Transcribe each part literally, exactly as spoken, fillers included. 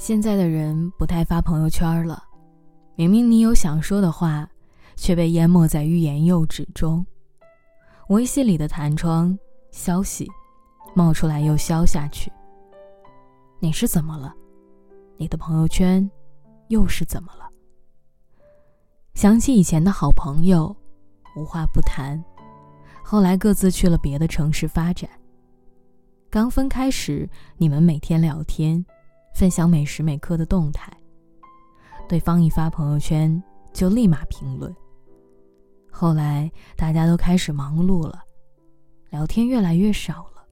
现在的人不太发朋友圈了，明明你有想说的话，却被淹没在欲言又止中。微信里的弹窗消息冒出来又消下去。你是怎么了？你的朋友圈又是怎么了？想起以前的好朋友，无话不谈，后来各自去了别的城市发展。刚分开时，你们每天聊天，分享每时每刻的动态，对方一发朋友圈就立马评论。后来大家都开始忙碌了，聊天越来越少了。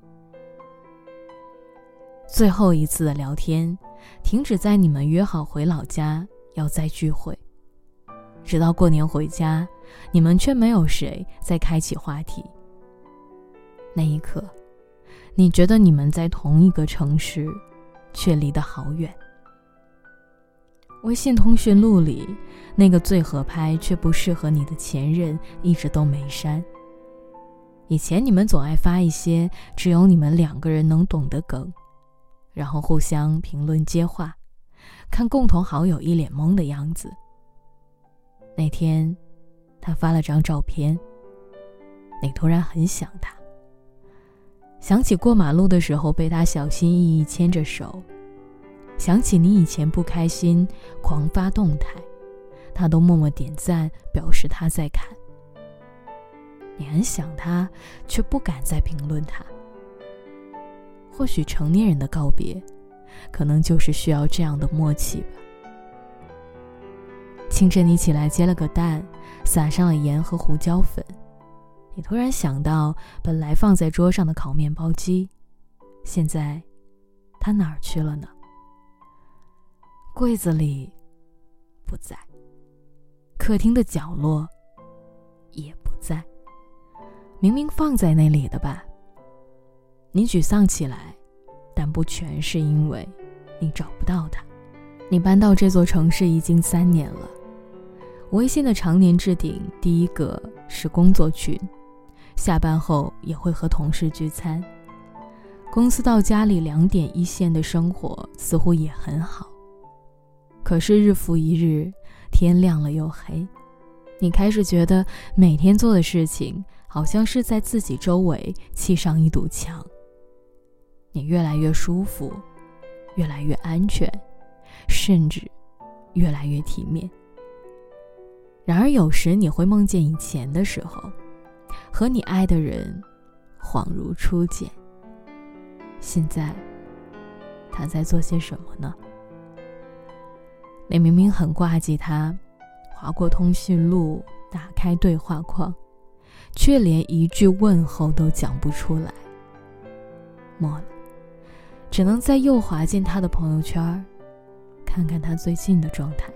最后一次的聊天停止在你们约好回老家要再聚会，直到过年回家，你们却没有谁再开启话题。那一刻，你觉得你们在同一个城市，却离得好远。微信通讯录里那个最合拍却不适合你的前任一直都没删。以前你们总爱发一些只有你们两个人能懂的梗，然后互相评论接话，看共同好友一脸懵的样子。那天他发了张照片，你突然很想他，想起过马路的时候被他小心翼翼牵着手，想起你以前不开心狂发动态，他都默默点赞表示他在看。你很想他，却不敢再评论他。或许成年人的告别，可能就是需要这样的默契吧。清晨你起来接了个蛋，撒上了盐和胡椒粉，你突然想到本来放在桌上的烤面包机，现在它哪儿去了呢？柜子里不在，客厅的角落也不在，明明放在那里的吧。你沮丧起来，但不全是因为你找不到它。你搬到这座城市已经三年了，微信的常年置顶第一个是工作群，下班后也会和同事聚餐。公司到家里两点一线的生活似乎也很好，可是日复一日，天亮了又黑，你开始觉得每天做的事情好像是在自己周围砌上一堵墙。你越来越舒服，越来越安全，甚至越来越体面。然而有时你会梦见以前的时候，和你爱的人恍如初见。现在他在做些什么呢？你明明很挂记他，划过通讯录，打开对话框，却连一句问候都讲不出来。末了，只能再又滑进他的朋友圈，看看他最近的状态。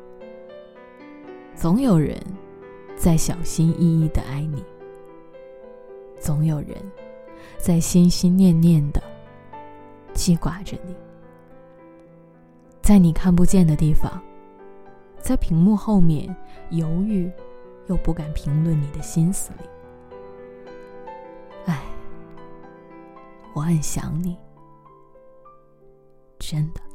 总有人在小心翼翼地爱你，总有人在心心念念地记挂着你。在你看不见的地方，在屏幕后面犹豫又不敢评论你的心思里。唉，我很想你，真的。